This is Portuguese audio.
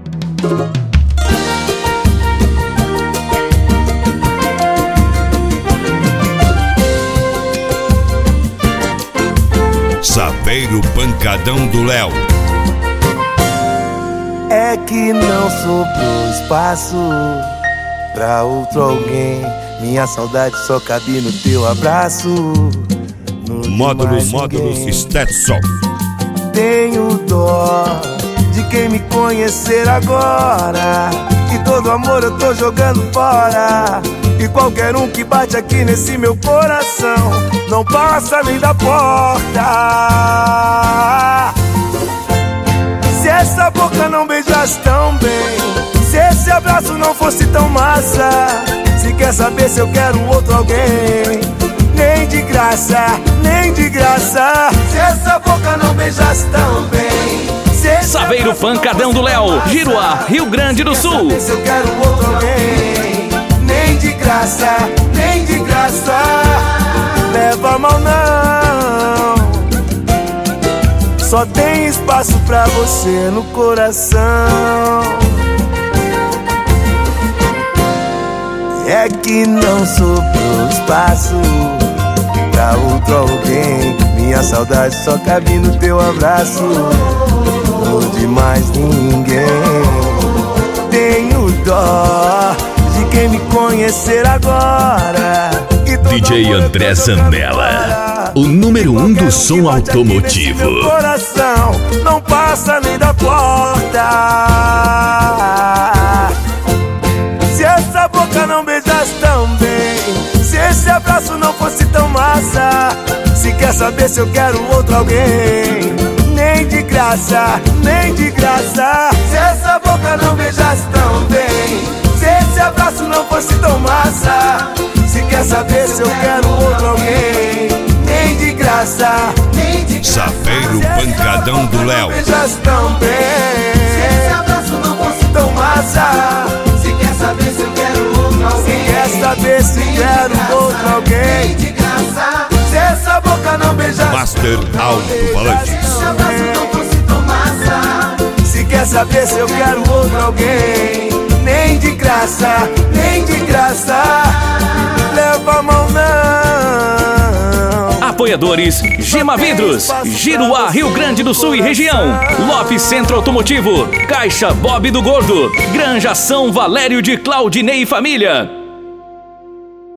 Saveiro Pancadão do Léo. É que não sobrou espaço pra outro alguém. Minha saudade só cabe no teu abraço. Módulos Stetson. Tenho dó de quem me conhecer agora, e todo amor eu tô jogando fora. E qualquer um que bate aqui nesse meu coração não passa nem da porta. Se essa boca não beijasse tão bem, se esse abraço não fosse tão massa, se quer saber se eu quero outro alguém, nem de graça, nem de graça. Se essa boca não beijasse tão bem, Saveiro Pancadão do Léo, Giruá, Rio Grande do Sul. Se eu quero outro alguém, nem de graça, nem de graça. Leva mal não, só tem espaço pra você no coração. É que não sobrou espaço pra outro alguém. Minha saudade só cabe no teu abraço, não de mais ninguém. Tenho dó de quem me conhecer agora. DJ André Zanella, o número 1 do som automotivo. Meu coração não passa nem da porta. Se essa boca não beijasse tão bem, se esse abraço não fosse tão massa, se quer saber se eu quero outro alguém, nem de graça, nem de graça. Se essa boca não beijasse tão bem, se esse abraço não fosse tão massa, se quer saber se eu quero outro alguém, nem de graça, nem de graça. Saveiro Pancadão do Léo. Se beijasse tão bem, se esse abraço não fosse tão massa, se quer saber se eu quero outro alguém, se quer saber se quero outro alguém, nem de graça. Se essa boca não beijasse Master Alto Falantes. se esse abraço não fosse tão massa, se quer saber se eu quero outro alguém, nem de graça, nem de graça. Leva a mão não. Apoiadores: Gema Vidros, Giruá, Rio Grande do Sul e região, Lopes Centro Automotivo, Caixa Bob do Gordo, Granja São Valério de Claudinei e Família.